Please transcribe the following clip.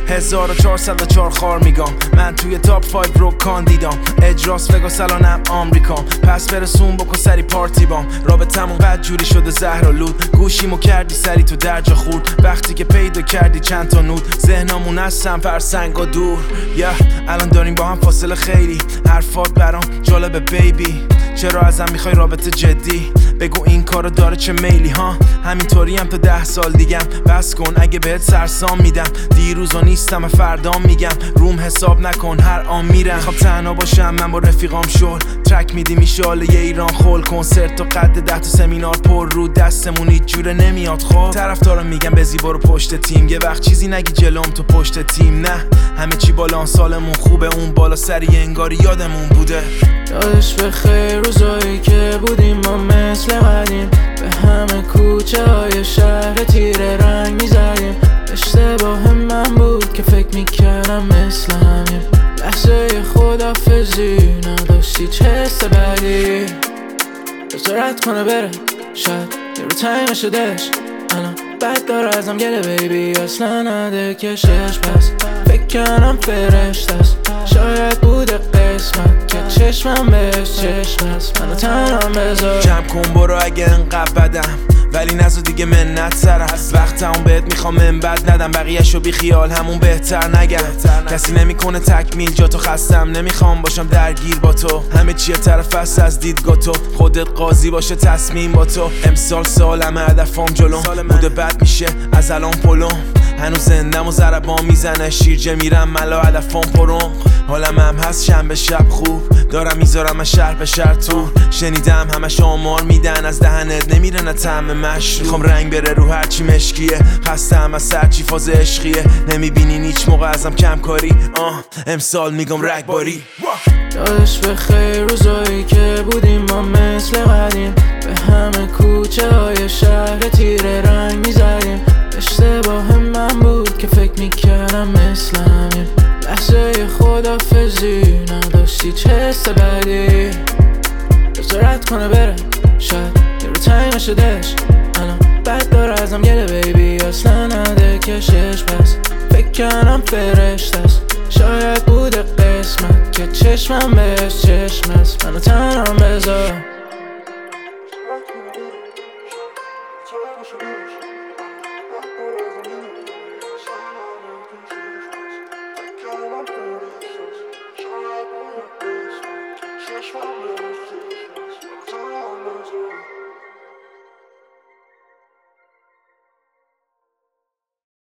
1404 خار میگم من توی تاپ 5 رو کاندیدام اجراس وگاس الانم آمریکام پس برسون بکن سری پارتی بام رابطمون بد جوری شده زهر و لود گوشیمو کردی سری تو درجا خورد وقتی که پیدا کردی چند تا نود ذهنمون از سم فرسنگ و دور الان داریم با هم فاصله خیلی حرفات برام جالبه بیبی چرا ازم میخوای رابطه جدی بگو این کارو داره چه میلی ها همینطوری هم تا 10 سال دیگم بس کن اگه بهت سرسام میدم دیروزو نیستم فردا میگم روم حساب نکن هر آن میرم میخوام تنها باشم من با رفیقام شل ترک میدی میشاله یه ایران خول کنسرت و قد 10 تا سمینار پر رو دستمون هیچ جوره نمیاد خب طرفدارا میگم بزی برو پشت تیم یه وقت چیزی نگی جلوم تو پشت تیم نه همه چی بالا سالمون خوبه اون بالا سری انگاری یادمون بوده یادش بخیر روزایی که بودیم ما مثل قدیم به همه کوچه های شهر تیره رنگ میزدیم اشتباه من بود که فکر میکردم مثل همیم لحظه خدافزی نداشتی چه حس بدی بذارت کنه بره شاید یه رو تایمه شدهش الان بد داره ازم گله بیبی اصلا نده کشش پس فکر کنم فرشت است شاید بوده قسمت که چشمم بهش چشم است منو تنها بذار جمع کن برو اگه انقدر بدم ولی نزو دیگه منت سرم وقتمون بهت میخوام من بد ندم بقیه‌شو بی خیال همون بهتر نگم کسی نمیکنه تکمیل جا تو خستم نمیخوام باشم درگیر با تو همه چیه طرف است از دیدگاه تو خودت قاضی باشه تصمیم با تو امسال سالمه هدفم جلوم بوده بد میشه از الان پلوم هنوز زندم و ضربان میزنه شیرجه میرم ملا هدفم پرم حالم هم هست شنبه شب خوب دارم میذارم از شهر به شهر تو شنیدم همش آمار میدن از دهنت نمیره نه طعم مشروب میخوام رنگ بره رو هرچی مشکیه خستم از سرچی فاز عشقیه نمیبینین هیچ موقع ازم کم کاری امسال میگم رگباری یادش بخیر روزایی که بودیم ما مثل قدیم به همه کوچه های شهر تیره رنگ میزدیم اشتباه من بود که فکر میکردم مثل همین لحظه خدافزی نداشتی چه حس بدی بذارت کنه بره شاید یه رو تایمه شدهش الان بد داره ازم گله بیبی اصلا نده کشش پس فکر کنم فرشت است شاید بوده قسمت که چشمم بهش چشم است منو تنها بذار Just one minute, just one minute.